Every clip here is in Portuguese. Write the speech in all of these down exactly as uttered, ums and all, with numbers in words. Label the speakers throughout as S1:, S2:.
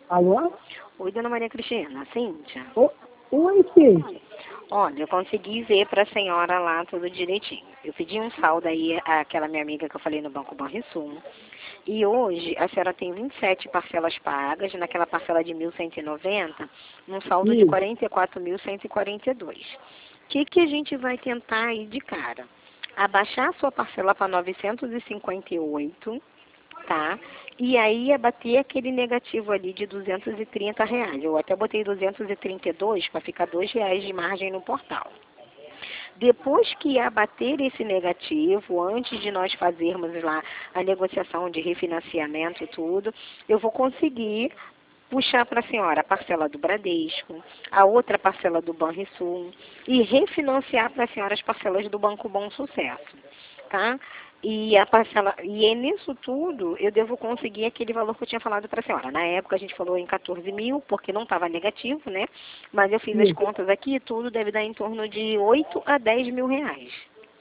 S1: Alô?
S2: Oi, dona Maria Cristina, Cíntia.
S1: O- Oi, Cíntia.
S2: Olha, eu consegui ver para a senhora lá tudo direitinho. Eu pedi um saldo aí, àquela minha amiga que eu falei no Banco Banrisul. E hoje a senhora tem vinte e sete parcelas pagas, naquela parcela de mil cento e noventa, num saldo de
S1: Isso.
S2: quarenta e quatro mil cento e quarenta e dois. O que, que a gente vai tentar aí de cara? Abaixar a sua parcela para novecentos e cinquenta e oito, tá? E aí abater aquele negativo ali de duzentos e trinta reais. Eu até botei duzentos e trinta e dois para ficar dois reais de margem no portal. Depois que abater esse negativo, antes de nós fazermos lá a negociação de refinanciamento e tudo, eu vou conseguir puxar para a senhora a parcela do Bradesco, a outra parcela do Banrisul e refinanciar para a senhora as parcelas do Banco Bom Sucesso, tá? E a parcela, e é nisso tudo eu devo conseguir aquele valor que eu tinha falado para a senhora. Na época a gente falou em quatorze mil, porque não estava negativo, né? Mas eu fiz as
S1: Isso.
S2: contas aqui e tudo deve dar em torno de oito a dez mil reais.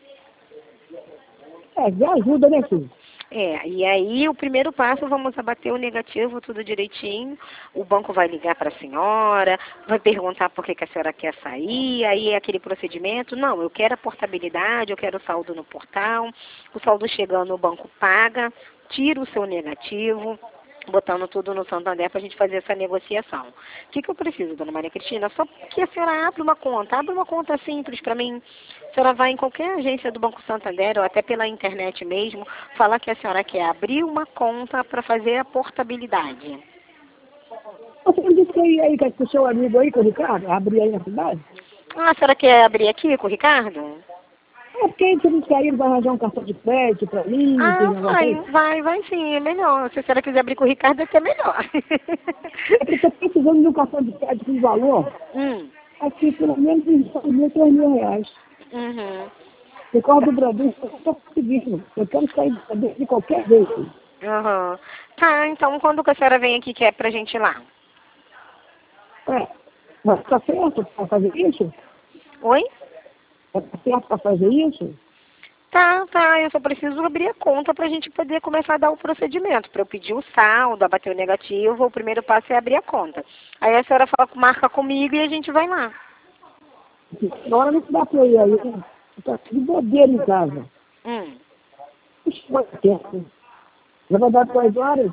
S1: É, já ajuda, né, Cíntia?
S2: É, e aí o primeiro passo, vamos abater o negativo, tudo direitinho. O banco vai ligar para a senhora, vai perguntar por que, que a senhora quer sair, aí é aquele procedimento. Não, eu quero a portabilidade, eu quero o saldo no portal. O saldo chegando, o banco paga, tira o seu negativo, botando tudo no Santander para a gente fazer essa negociação. O que, que eu preciso, dona Maria Cristina? Só que a senhora abre uma conta, abre uma conta simples para mim. A senhora vai em qualquer agência do Banco Santander ou até pela internet mesmo, falar que a senhora quer abrir uma conta para fazer a portabilidade.
S1: Você não disse que aí, aí com o seu amigo aí, com o Ricardo, abrir aí na cidade?
S2: Ah, a senhora quer abrir aqui com o Ricardo?
S1: É porque ele disse que aí ele vai arranjar um cartão de crédito pra mim, tem
S2: Ah,
S1: um negócio
S2: vai,
S1: aí.
S2: vai, vai sim, é melhor. Se a senhora quiser abrir com o Ricardo, é até melhor.
S1: É que eu estou precisando de um cartão de crédito com valor,
S2: hum,
S1: aqui pelo menos uns dois mil, três mil reais.
S2: uhum.
S1: Por causa do Bradesco, eu não estou conseguindo. Eu quero sair do Bradesco de qualquer jeito.
S2: Aham. Tá, então quando que a senhora vem aqui que é pra gente ir lá?
S1: É, mas tá certo para fazer isso?
S2: Oi?
S1: É tá certo para fazer isso?
S2: Tá, tá, eu só preciso abrir a conta pra gente poder começar a dar o procedimento. Pra eu pedir o saldo, abater o negativo, o primeiro passo é abrir a conta. Aí a senhora fala, marca comigo e a gente vai lá.
S1: Agora não dá para ir aí. Né? Tá de bobeira em casa.
S2: Hum.
S1: Isso vai tempo. Já vai dar duas horas?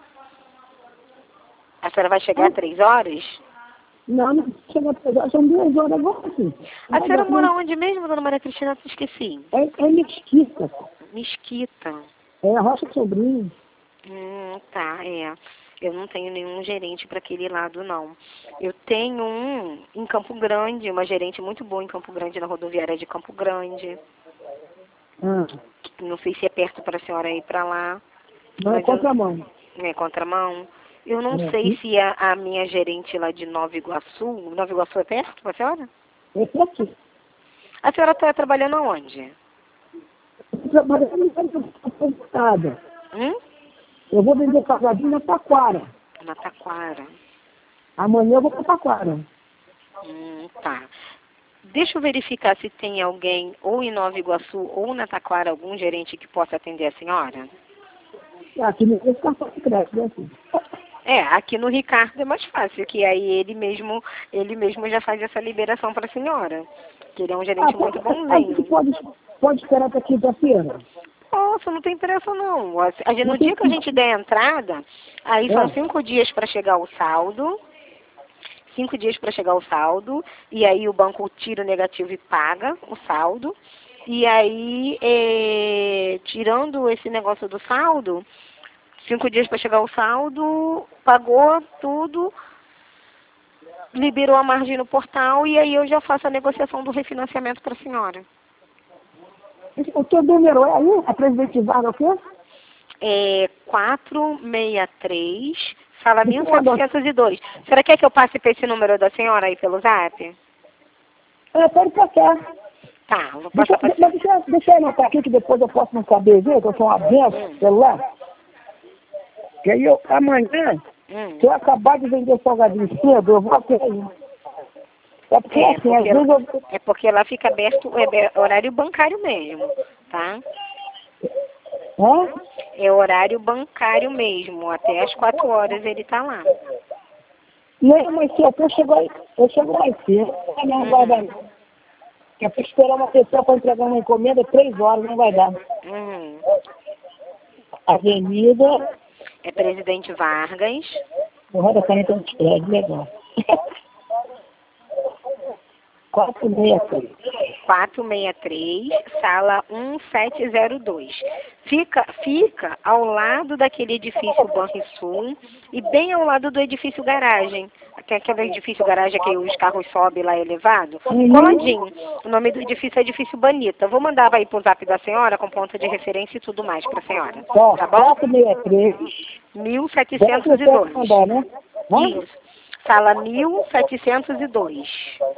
S2: A senhora vai chegar às três horas?
S1: Não, não chega a três horas. São duas horas agora, sim.
S2: A
S1: Vai
S2: senhora
S1: dar-
S2: mora onde mesmo, dona Maria Cristina? Eu esqueci.
S1: É, é mesquita.
S2: Mesquita.
S1: É a Rocha Sobrinho.
S2: Hum, tá, é. Eu não tenho nenhum gerente para aquele lado, não. Eu tenho um em Campo Grande, uma gerente muito boa em Campo Grande, na rodoviária de Campo Grande.
S1: Ah,
S2: Não sei se é perto para a senhora ir para lá,
S1: não é
S2: mas eu,
S1: contramão.
S2: é contramão. Eu não
S1: É,
S2: sei
S1: e-
S2: se a, a minha gerente lá de Nova Iguaçu, Nova Iguaçu é perto para a senhora?
S1: é por aqui.
S2: A senhora está trabalhando aonde?
S1: Eu tô trabalhando em casa.
S2: Hum?
S1: Eu vou vender casadinho na Taquara.
S2: Na Taquara.
S1: Amanhã eu vou para Taquara.
S2: Hum, tá. Deixa eu verificar se tem alguém ou em Nova Iguaçu ou na Taquara, algum gerente que possa atender a senhora.
S1: Aqui no esse cartão de crédito, né, filho?
S2: É, aqui no Ricardo é mais fácil, que aí ele mesmo, ele mesmo já faz essa liberação para a senhora. Que ele é um
S1: Ah,
S2: gerente muito
S1: pode, pode,
S2: bonzinho.
S1: pode, pode esperar até quinta-feira.
S2: Nossa, não tem pressa não. A gente-
S1: Não
S2: No
S1: tem
S2: dia que a gente der a entrada, aí são
S1: É.
S2: cinco dias para chegar o saldo. Cinco dias para chegar o saldo. E aí o banco tira o negativo e paga o saldo. E aí, é, tirando esse negócio do saldo, cinco dias para chegar o saldo, pagou tudo, liberou a margem no portal e aí eu já faço a negociação do refinanciamento para a senhora.
S1: O teu número é aí? A Presidente Vargas, o quê?
S2: É quatro seis três, sala
S1: Deixa eu anotar.
S2: mil setecentos e dois. Será que é que eu passe para esse número da senhora aí pelo zap?
S1: É, pode passar.
S2: Tá, eu vou
S1: Deixa,
S2: passar para a
S1: mas
S2: senhora.
S1: deixa, deixa eu anotar aqui que depois eu posso não saber ver, que eu sou uma benção,
S2: Hum,
S1: celular. Que aí eu, amanhã,
S2: hum.
S1: se eu acabar de vender salgadinho cedo, eu vou até aí. É porque
S2: É,
S1: assim, às
S2: porque,
S1: vezes eu...
S2: é porque lá fica aberto, é be- horário bancário mesmo, tá?
S1: Hã?
S2: É horário bancário mesmo, até às quatro horas ele tá lá.
S1: Não, mas se eu chego aí, eu chego mais cedo. Não
S2: Uhum.
S1: vai dar. Porque para esperar uma pessoa para entregar uma encomenda, três horas não vai dar.
S2: Uhum.
S1: Avenida,
S2: É Presidente Vargas,
S1: Morro da Caneta dos Prédios, legal. quatro seis três.
S2: quatrocentos e sessenta e três, sala um sete zero dois. Fica, fica ao lado daquele edifício Banrisul e bem ao lado do edifício garagem. Que é aquele edifício garagem que os carros sobem lá elevado.
S1: Uhum.
S2: Coladinho. O nome do edifício é edifício Banita. Vou mandar aí pro zap da senhora com ponta de referência e tudo mais pra senhora.
S1: Tá,
S2: Tá bom?
S1: quatro seis três.
S2: mil setecentos e dois.
S1: Andar, né? Hã?
S2: Isso. Sala mil setecentos e dois.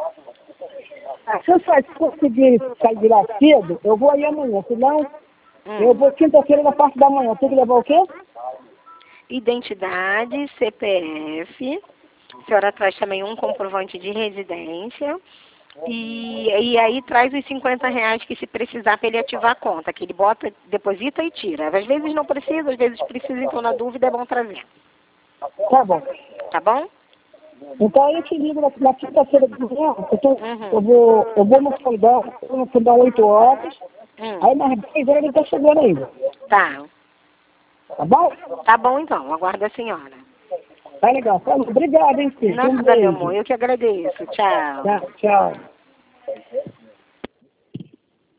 S1: Se eu só conseguir sair de lá cedo, eu vou aí amanhã. Senão,
S2: Hum.
S1: eu vou quinta-feira na parte da manhã. Tem que levar o quê?
S2: Identidade, C P F. A senhora traz também um comprovante de residência. E, e aí traz os cinquenta reais que se precisar para ele ativar a conta, que ele bota, deposita e tira. Às vezes não precisa, às vezes precisa, então na dúvida é bom trazer.
S1: Tá bom.
S2: Tá bom?
S1: Então aí eu te ligo na, na quinta-feira de manhã. Eu, tô,
S2: Uhum.
S1: eu, vou, eu vou no fundão, eu vou no fundão oito horas.
S2: Hum.
S1: Aí nas dez horas ele tá chegando aí.
S2: Tá.
S1: Tá bom?
S2: Tá bom então, aguardo a senhora.
S1: Tá legal. Tá, obrigado, hein, filho. Um
S2: Nada,
S1: beijo.
S2: meu amor, eu que agradeço. Tchau.
S1: Tá, tchau.